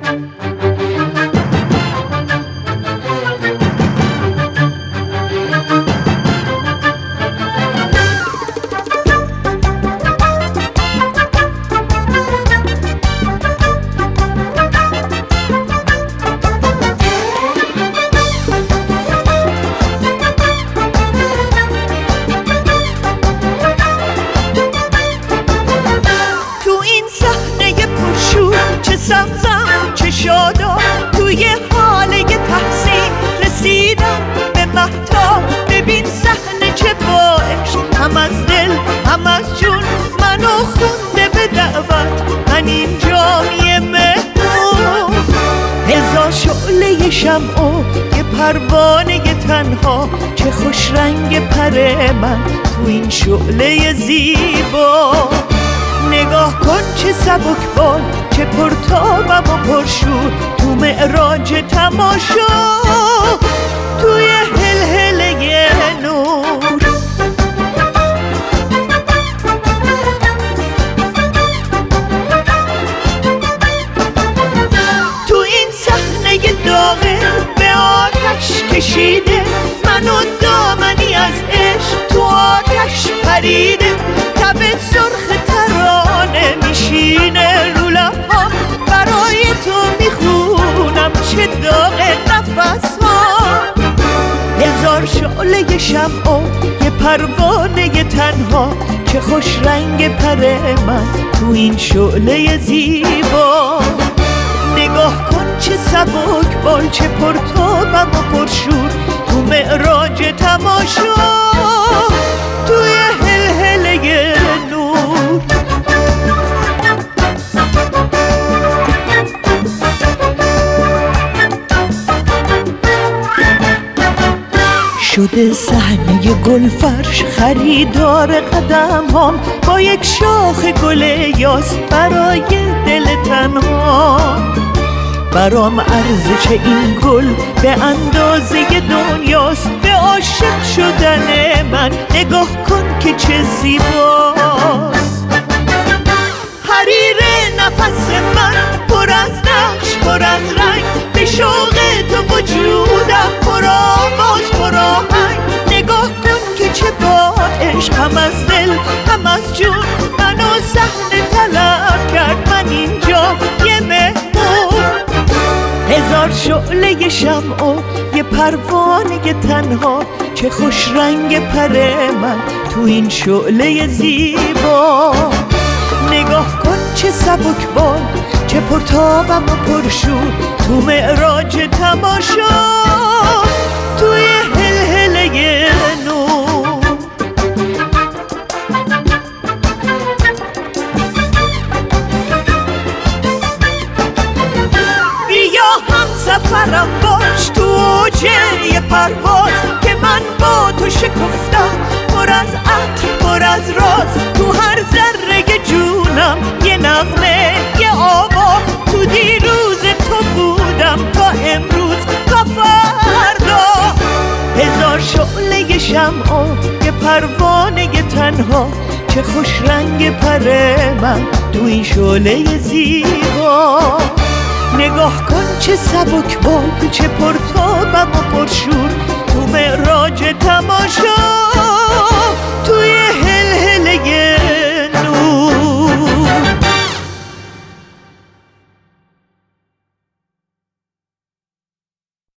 سبزم چه شادا توی حاله تحسین رسیدم به مهتاب. ببین صحنه چه با عشق، هم از دل هم از جون منو خونده به دعوت. من اینجام یه مهمون، هزار شعله شمع و یه پروانه تنها. چه خوش رنگ پر من تو این شعله زیبا. نگاه کن چه سبکبال، چه پرتابم و پرشور تو معراج تماشا، توی هلهله نور. تو این صحنه داغه به آتش کشیده، منو دامنی از عشق تو آتش پریده. تب سرخ ترانه میشینه رو لب‌ها، برای تو میخونم چه داغ نفس ها. هزار شعله شمع و یه پروانه تنها. چه خوش رنگ پر من تو این شعله زیبا. نگاه کن چه سبکبال، چه پرتابم و پرشور تو معراج تماشا، توی هلهله نور. شده صحنه گلفرش خریدار قدم هم، با یک شاخ گل یاس برای دل تنها. برام ارزش این گل به اندازه دنیاست، به عاشق شدن من نگاه کن که چه زیباست. حریر نفس من پر از نقش پر از رنگ، به شوق تو وجودم پر آواز پر آهنگ. نگاه کن که چه با عشق، هم از دل هم از جون منو صحنه طلب کرد. من اینجا یه مهمون، هزار شعله شمع و یه پروانه تنها. چه خوش رنگ پر من تو این شعله زیبا. نگاه کن چه سبکبال، چه پرتابم و پرشور تو معراج تماشا، توی هلهله نور. بیا هم سفرم باش تو اوج یه پرواز، که من با تو شکفتم پر از عطر پر از راز. تو هر ذره جونم یه نغمه یه آوا، تو دیروز تو بودم تا امروز تا فردا. هزار شعله شمع و یه پروانه تنها. چه خوش رنگ پر من تو این شعله زیبا. نگاه کن چه سبکبال، چه پرتابم و پرشور تو معراج تماشا، توی